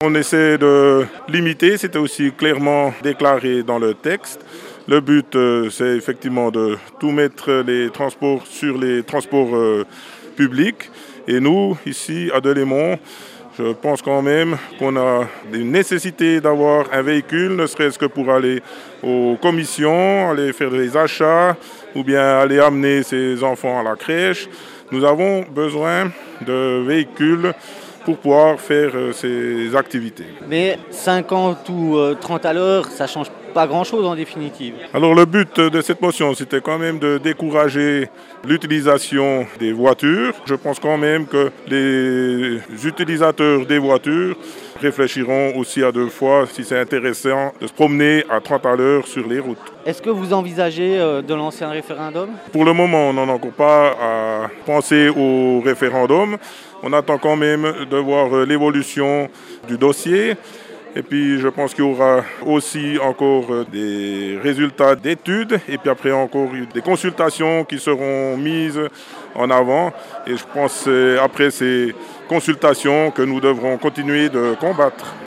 On essaie de limiter, c'était aussi clairement déclaré dans le texte. Le but, c'est effectivement de tout mettre les transports sur les transports publics. Et nous, ici, à Delémont, je pense quand même qu'on a une nécessité d'avoir un véhicule, ne serait-ce que pour aller aux commissions, aller faire des achats ou bien aller amener ses enfants à la crèche. Nous avons besoin de véhicules pour pouvoir faire ces activités. Mais 50 ou 30 à l'heure, ça change pas grand-chose en définitive. Alors le but de cette motion, c'était quand même de décourager l'utilisation des voitures. Je pense quand même que les utilisateurs des voitures réfléchiront aussi à deux fois si c'est intéressant de se promener à 30 à l'heure sur les routes. Est-ce que vous envisagez de lancer un référendum? Pour le moment, on n'en a encore pas à penser au référendum. On attend quand même de voir l'évolution du dossier. Et puis je pense qu'il y aura aussi encore des résultats d'études et puis après encore des consultations qui seront mises en avant. Et je pense que c'est après ces consultations que nous devrons continuer de combattre.